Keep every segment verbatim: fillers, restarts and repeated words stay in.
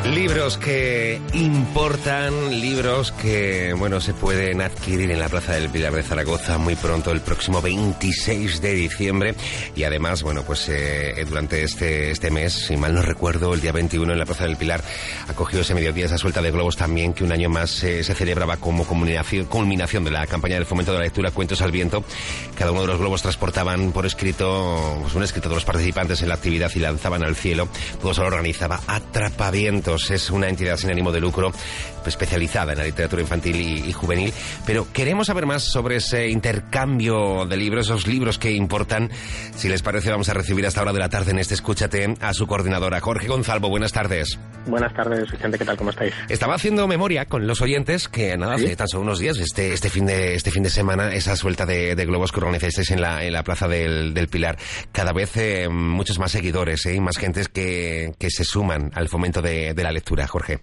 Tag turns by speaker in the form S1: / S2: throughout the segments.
S1: Libros que importan, libros que, bueno, se pueden adquirir en la Plaza del Pilar de Zaragoza muy pronto, el próximo veintiséis de diciembre. Y además, bueno, pues eh, durante este este mes, si mal no recuerdo, el día veintiuno en la Plaza del Pilar acogió ese mediodía, esa suelta de globos también, que un año más eh, se celebraba como culminación, culminación de la campaña del fomento de la lectura Cuentos al Viento. Cada uno de los globos transportaban por escrito, pues un escrito de los participantes en la actividad y lanzaban al cielo. Todo se lo organizaba Atrapavientos. Es una entidad sin ánimo de lucro especializada en la literatura infantil y, y juvenil, pero queremos saber más sobre ese intercambio de libros, esos libros que importan. Si les parece, vamos a recibir hasta hora de la tarde en este Escúchate a su coordinadora, Jorge Gonzalvo. Buenas tardes.
S2: Buenas tardes, Vicente, ¿qué tal? ¿Cómo estáis?
S1: Estaba haciendo memoria con los oyentes que nada, hace ¿Sí? tan solo unos días, este este fin de este fin de semana, esa suelta de, de globos que organizáis en la en la Plaza del, del Pilar, cada vez eh, muchos más seguidores, eh, y más gentes que, que se suman al fomento de, de la lectura, Jorge.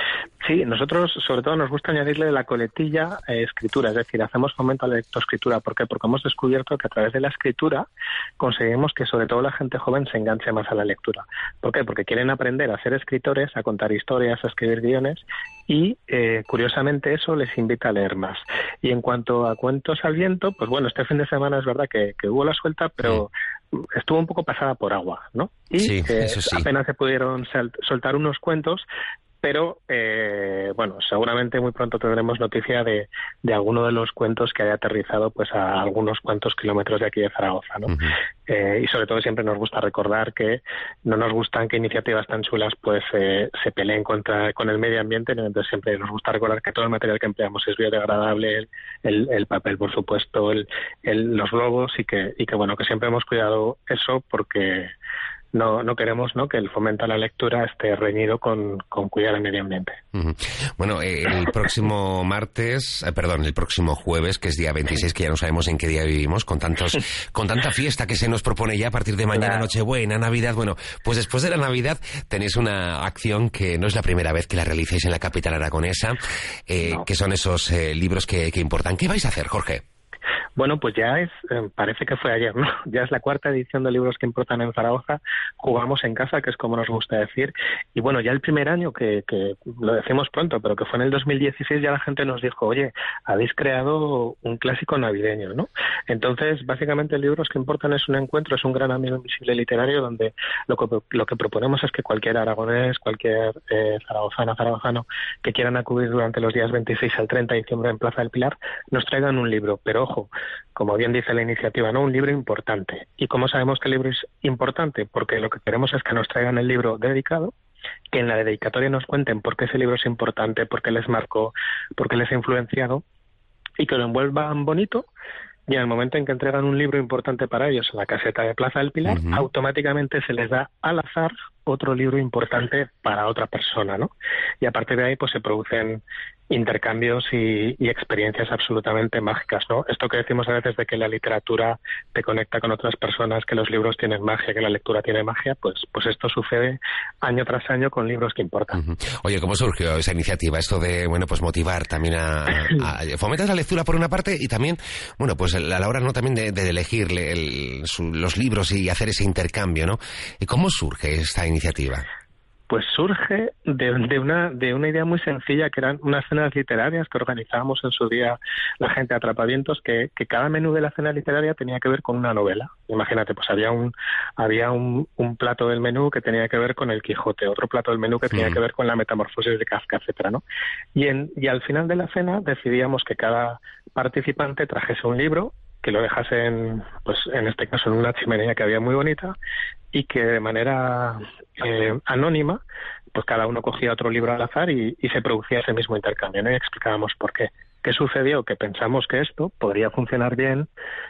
S2: Sí, nosotros sobre todo nos gusta añadirle la coletilla eh, escritura, es decir, hacemos fomento a la lectoescritura. ¿Por qué? Porque hemos descubierto que a través de la escritura conseguimos que sobre todo la gente joven se enganche más a la lectura. ¿Por qué? Porque quieren aprender a ser escritores, a contar historias, a escribir guiones y eh, curiosamente eso les invita a leer más. Y en cuanto a Cuentos al Viento, pues bueno, este fin de semana es verdad que, que hubo la suelta, pero sí. estuvo un poco pasada por agua, ¿no? Y
S1: sí,
S2: eh,
S1: eso sí.
S2: apenas se pudieron sal- soltar unos cuentos. Pero, eh, bueno, seguramente muy pronto tendremos noticia de, de alguno de los cuentos que haya aterrizado pues a algunos cuantos kilómetros de aquí de Zaragoza, ¿no? Uh-huh. Eh, y sobre todo siempre nos gusta recordar que no nos gustan que iniciativas tan chulas pues eh, se peleen contra con el medio ambiente, ¿no? Entonces siempre nos gusta recordar que todo el material que empleamos es biodegradable, el, el, el papel, por supuesto, el, el, los globos y que, y que, bueno, que siempre hemos cuidado eso porque... No, no queremos, ¿no?, que el fomento a la lectura esté reñido con, con cuidar el medio ambiente.
S1: Uh-huh. Bueno, eh, el próximo martes, eh, perdón, el próximo jueves, que es día veintiséis, que ya no sabemos en qué día vivimos, con tantos, con tanta fiesta que se nos propone ya a partir de mañana, claro. Nochebuena, Navidad. Bueno, pues después de la Navidad tenéis una acción que no es la primera vez que la realicéis en la capital aragonesa, eh, no. que son esos eh, libros que, que importan. ¿Qué vais a hacer, Jorge?
S2: Bueno, pues ya es, eh, parece que fue ayer, ¿no? Ya es la cuarta edición de Libros que Importan en Zaragoza. Jugamos en casa, que es como nos gusta decir. Y bueno, ya el primer año, que, que lo decimos pronto, pero que fue en el dos mil dieciséis, ya la gente nos dijo, oye, habéis creado un clásico navideño, ¿no? Entonces, básicamente, Libros que Importan es un encuentro, es un gran amigo invisible literario, donde lo que, lo que proponemos es que cualquier aragonés, cualquier eh, zaragozana, zaragozano, que quieran acudir durante los días veintiséis al treinta de diciembre en Plaza del Pilar, nos traigan un libro. Pero ojo, como bien dice la iniciativa, ¿no?, un libro importante. ¿Y cómo sabemos que el libro es importante? Porque lo que queremos es que nos traigan el libro dedicado, que en la dedicatoria nos cuenten por qué ese libro es importante, por qué les marcó, por qué les ha influenciado, y que lo envuelvan bonito. Y en el momento en que entregan un libro importante para ellos en la caseta de Plaza del Pilar, uh-huh. automáticamente se les da al azar otro libro importante para otra persona, ¿no? Y a partir de ahí pues se producen intercambios y, y experiencias absolutamente mágicas, ¿no? Esto que decimos a veces de que la literatura te conecta con otras personas, que los libros tienen magia, que la lectura tiene magia, pues pues esto sucede año tras año con Libros que Importan.
S1: Uh-huh. Oye, ¿cómo surgió esa iniciativa? Esto de, bueno, pues motivar también a... a, a fomentar la lectura por una parte y también, bueno, pues a la hora, ¿no?, también de, de elegir el, su, los libros y hacer ese intercambio, ¿no? ¿Y cómo surge esta iniciativa?
S2: Pues surge de, de una de una idea muy sencilla, que eran unas cenas literarias que organizábamos en su día la gente de Atrapavientos, que, que cada menú de la cena literaria tenía que ver con una novela. Imagínate, pues había un había un, un plato del menú que tenía que ver con el Quijote, otro plato del menú que tenía mm. que ver con la Metamorfosis de Kafka, etcétera, ¿no? Y, en, y al final de la cena decidíamos que cada participante trajese un libro, que lo dejasen, pues en este caso en una chimenea que había muy bonita, y que de manera eh, anónima, pues cada uno cogía otro libro al azar y, y se producía ese mismo intercambio, ¿no? Y explicábamos por qué. ¿Qué sucedió? Que pensamos que esto podría funcionar bien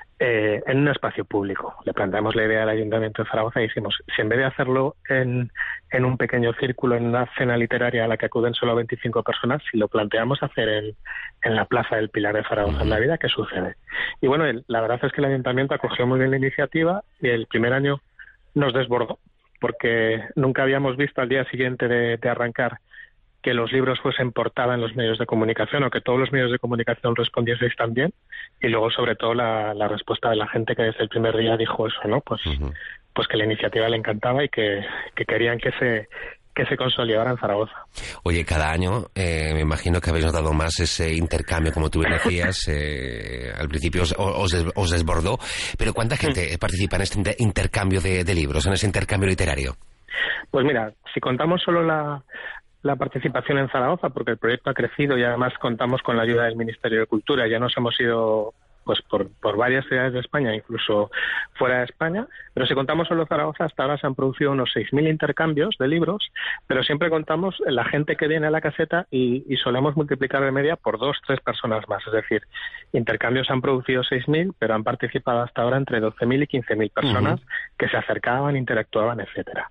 S2: eh, en un espacio público. Le planteamos la idea al Ayuntamiento de Zaragoza y dijimos, si en vez de hacerlo en, en un pequeño círculo, en una cena literaria a la que acuden solo veinticinco personas, si lo planteamos hacer en, en la Plaza del Pilar de Zaragoza, uh-huh. en Navidad, ¿qué sucede? Y bueno, el, la verdad es que el Ayuntamiento acogió muy bien la iniciativa y el primer año nos desbordó, porque nunca habíamos visto al día siguiente de, de arrancar que los libros fuesen portada en los medios de comunicación, o que todos los medios de comunicación respondieseis también, y luego sobre todo la, la respuesta de la gente que desde el primer día dijo eso, ¿no? Pues, uh-huh. pues que la iniciativa le encantaba y que, que querían que ese, que que se consolidara en Zaragoza.
S1: Oye, cada año eh, me imagino que habéis notado más ese intercambio, como tú bien decías, eh, al principio os, os, des, os desbordó, pero ¿cuánta gente participa en este intercambio de, de libros, en ese intercambio literario?
S2: Pues mira, si contamos solo la, la participación en Zaragoza, porque el proyecto ha crecido y además contamos con la ayuda del Ministerio de Cultura, ya nos hemos ido pues por, por varias ciudades de España, incluso fuera de España, pero si contamos solo Zaragoza, hasta ahora se han producido unos seis mil intercambios de libros, pero siempre contamos la gente que viene a la caseta y, y solemos multiplicar de media por dos, tres personas más, es decir, intercambios han producido seis mil, pero han participado hasta ahora entre doce mil y quince mil personas uh-huh. que se acercaban, interactuaban, etcétera.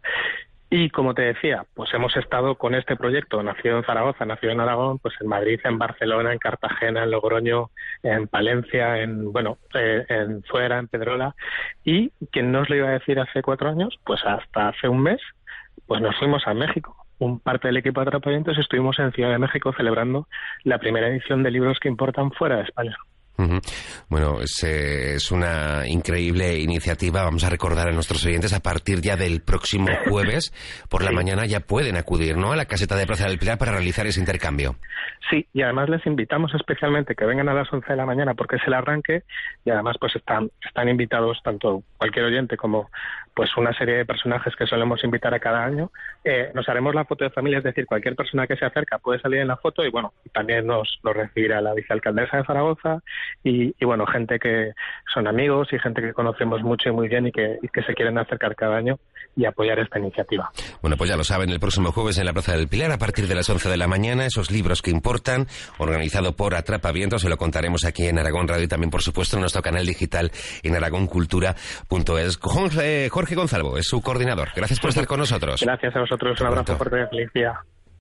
S2: Y como te decía, pues hemos estado con este proyecto, nacido en Zaragoza, nacido en Aragón, pues en Madrid, en Barcelona, en Cartagena, en Logroño, en Palencia, en, bueno, eh, en Fuera, en Pedrola. Y quien nos lo iba a decir hace cuatro años, pues hasta hace un mes, pues nos fuimos a México. Un parte del equipo de Atrapavientos estuvimos en Ciudad de México celebrando la primera edición de libros que importan fuera de España.
S1: Uh-huh. Bueno, es, eh, es una increíble iniciativa. Vamos a recordar a nuestros oyentes, a partir ya del próximo jueves por la sí. mañana ya pueden acudir, ¿no?, a la caseta de Plaza del Pilar para realizar ese intercambio.
S2: Sí, y además les invitamos especialmente que vengan a las once de la mañana porque es el arranque, y además pues están están invitados tanto cualquier oyente como pues una serie de personajes que solemos invitar a cada año. Eh, nos haremos la foto de familia, es decir, cualquier persona que se acerca puede salir en la foto, y bueno, también nos, nos recibirá la vicealcaldesa de Zaragoza y, y bueno, gente que son amigos y gente que conocemos mucho y muy bien y que, y que se quieren acercar cada año y apoyar esta iniciativa.
S1: Bueno, pues ya lo saben, el próximo jueves en la Plaza del Pilar, a partir de las once de la mañana, esos libros que importan, organizado por Atrapavientos, se lo contaremos aquí en Aragón Radio y también, por supuesto, en nuestro canal digital en aragón cultura punto es. Jorge, Jorge Gonzalvo es su coordinador. Gracias por estar con nosotros.
S2: Gracias a vosotros. Un abrazo fuerte y feliz día.